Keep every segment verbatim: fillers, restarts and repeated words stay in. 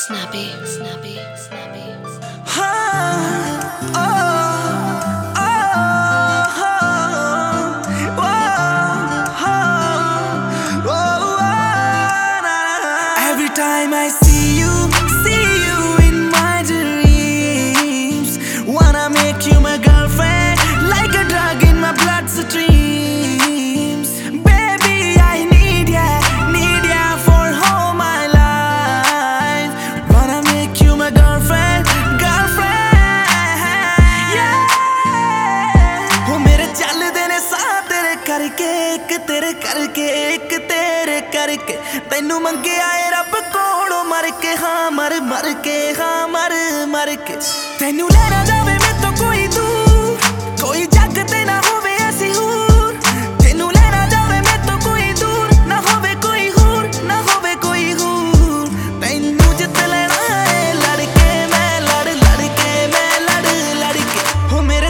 Snappy, snappy, snappy. Every time I see you, see you in my dreams. Wanna make you my girlfriend, like a drug in my bloodstreams. Baby, I need ya, need ya for all my life. Wanna make you my girlfriend, girlfriend, yeah. Oh, मेरे चलदे ने साथ तेरे करके, एक तेरे करके, एक तेरे करके तैनू मंगे आए रब कोलों मर के, हाँ मर मर के, हाँ मर मर के तैनू लेना जावे मैं तो कोई दूर, कोई जग ते ना होवे ऐसी हूर। तैनू लेना जावे मैं तो कोई दूर, ना होवे कोई हूर, ना होवे कोई हूर। तैनू जित लेना है लड़के मैं लड़ लड़ के, मैं लड़ लड़ के हो मेरे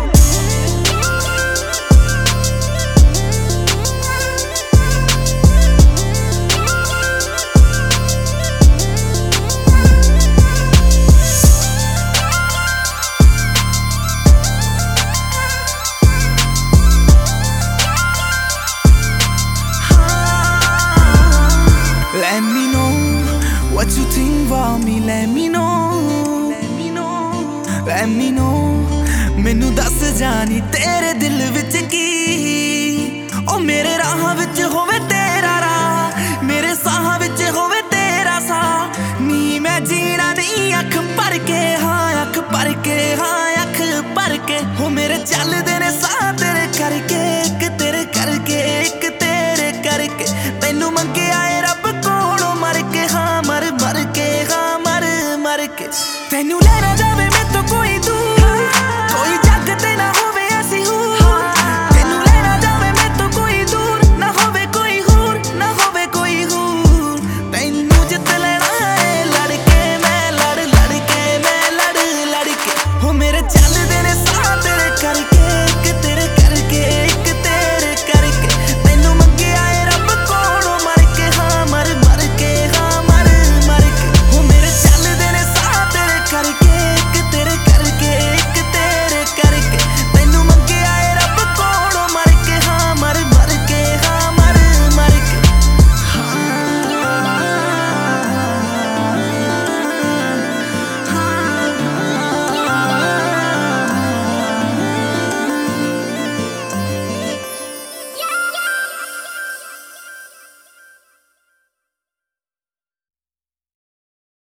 Let me know what you think about me. Let me know, let me know, let me know. मैनू दस जानी तेरे दिल